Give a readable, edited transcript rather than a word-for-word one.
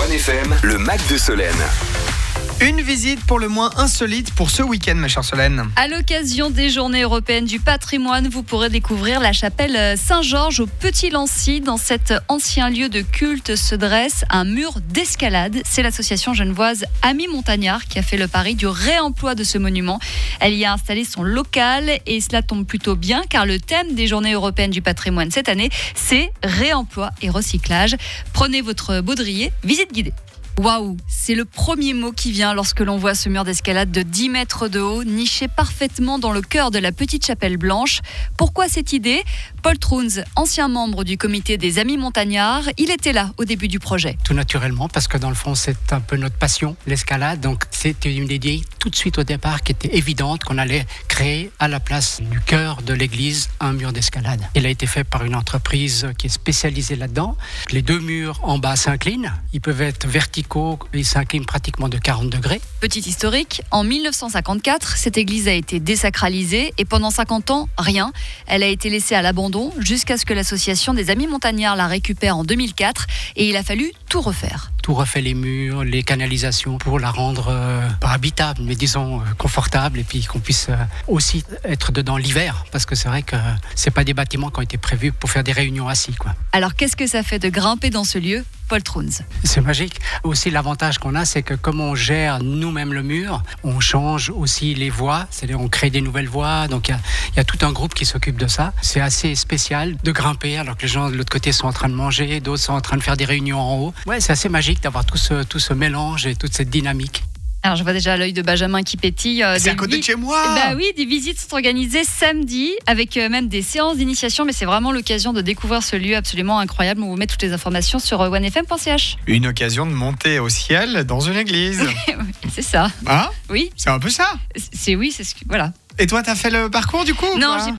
FM, le Mac de Solène. Une visite pour le moins insolite pour ce week-end, ma chère Solène. À l'occasion des Journées européennes du patrimoine, vous pourrez découvrir la chapelle Saint-Georges au Petit-Lancy. Dans cet ancien lieu de culte se dresse un mur d'escalade. C'est l'association genevoise Amis Montagnards qui a fait le pari du réemploi de ce monument. Elle y a installé son local et cela tombe plutôt bien car le thème des Journées européennes du patrimoine cette année, c'est réemploi et recyclage. Prenez votre baudrier, visite guidée. Waouh, c'est le premier mot qui vient lorsque l'on voit ce mur d'escalade de 10 mètres de haut, niché parfaitement dans le cœur de la petite chapelle blanche. Pourquoi cette idée ? Paul Trouns, ancien membre du comité des Amis Montagnards, il était là au début du projet. Tout naturellement, parce que dans le fond, c'est un peu notre passion, l'escalade. Donc, c'était une idée tout de suite au départ qui était évidente qu'on allait créer à la place du cœur de l'église un mur d'escalade. Il a été fait par une entreprise qui est spécialisée là-dedans. Les deux murs en bas s'inclinent. Ils peuvent être verticaux. Il s'incline pratiquement de 40 degrés. Petit historique, en 1954, cette église a été désacralisée et pendant 50 ans, rien. Elle a été laissée à l'abandon jusqu'à ce que l'association des Amis Montagnards la récupère en 2004 et il a fallu tout refaire. Tout refait les murs, les canalisations pour la rendre pas habitable, mais disons confortable et puis qu'on puisse aussi être dedans l'hiver parce que c'est vrai que c'est pas des bâtiments qui ont été prévus pour faire des réunions assis, quoi. Alors qu'est-ce que ça fait de grimper dans ce lieu ? Paul Trouns. C'est magique. Aussi, l'avantage qu'on a, c'est que comme on gère nous-mêmes le mur, on change aussi les voies, c'est-à-dire on crée des nouvelles voies. Donc, il y a tout un groupe qui s'occupe de ça. C'est assez spécial de grimper alors que les gens de l'autre côté sont en train de manger, d'autres sont en train de faire des réunions en haut. Ouais, c'est assez magique d'avoir tout ce mélange et toute cette dynamique. Alors je vois déjà l'œil de Benjamin qui pétille. C'est à côté de chez moi. Bah oui, des visites sont organisées samedi avec même des séances d'initiation, mais c'est vraiment l'occasion de découvrir ce lieu absolument incroyable. On vous met toutes les informations sur onefm.ch. Une occasion de monter au ciel dans une église. C'est ça. Hein ? Oui. C'est un peu ça. C'est ce que voilà. Et toi, t'as fait le parcours du coup ? Non, j'ai